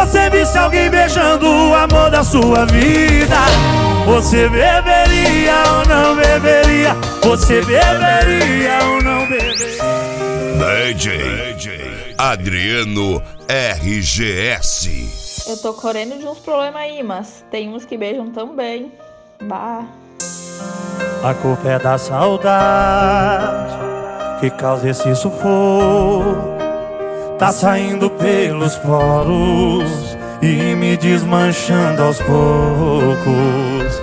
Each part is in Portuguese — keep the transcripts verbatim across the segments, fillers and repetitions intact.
você visse alguém beijando o amor da sua vida, você beberia ou não beberia? Você beberia ou não beberia? D J Adriano R G S. Eu tô correndo de uns problemas aí, mas tem uns que beijam tão bem. Bah. A culpa é da saudade que causa esse sufoco. Tá saindo pelos poros e me desmanchando aos poucos.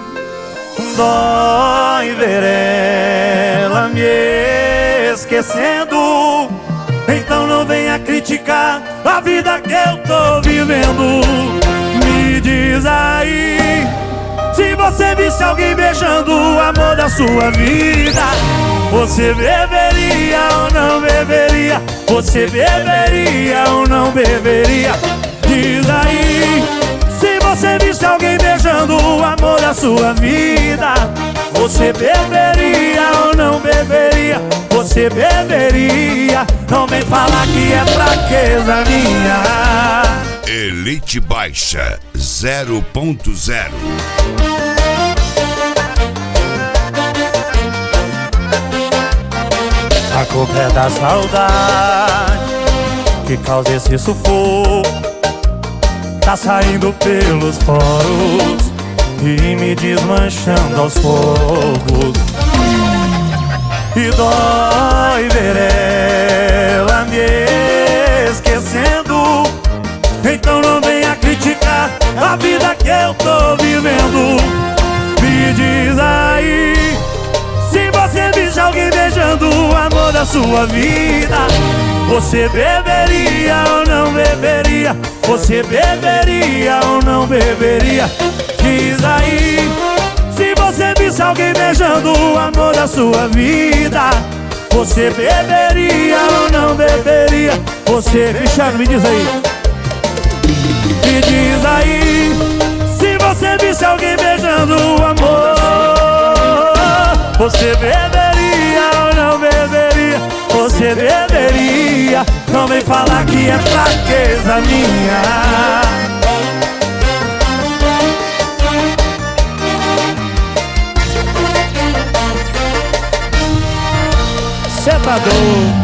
Dói ver ela me esquecendo. Então não venha criticar a vida que eu tô vivendo. Me diz aí, se você visse alguém beijando o amor da sua vida, você beberia ou não beberia? Você beberia ou não beberia? Diz aí, se você visse alguém beijando o amor da sua vida, você beberia ou não beberia? Você beberia? Não vem falar que é fraqueza minha. Elite Baixa zero ponto zero. A culpa é da saudade que causa esse sufoco. Tá saindo pelos poros e me desmanchando aos poucos. E dói ver ela me esquecendo. Então não venha criticar a vida que eu tô vivendo. Me diz aí, se você visse alguém beijando o amor da sua vida, você beberia ou não beberia? Você beberia ou não beberia? Diz aí, se você visse alguém beijando o amor da sua vida, você beberia ou não beberia? Você, Cristiano, me diz aí. Me diz aí, se você visse alguém beijando o amor, você beberia ou não beberia? Você beberia? Não vem falar que é fraqueza minha. Cê tá doido?